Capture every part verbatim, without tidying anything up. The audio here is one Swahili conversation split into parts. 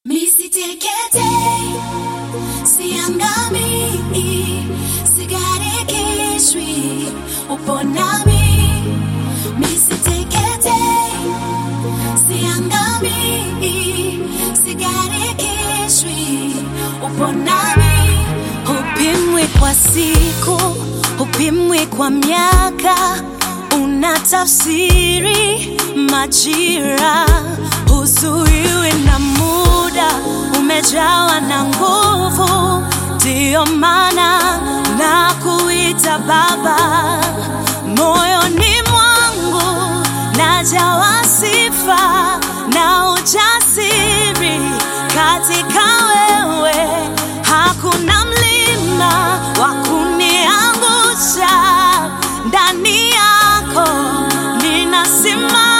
Misiteketei, siangamii, sigarikishwi, upo nami. Misiteketei, siangamii, sigarikishwi, upo nami. Hupimwi kwa siku, hupimwi kwa miaka, unatafsiri majira, huzuiwi na muda, umejawa na nguvu. Ndiyo maana nakuita Baba, moyoni mwangu najawa sifa na ujasiri. Katika wewe hakuna mlima wa kuniangusha, ndani yako ninasimama.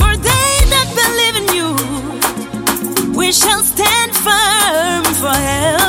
We shall stand firm forever.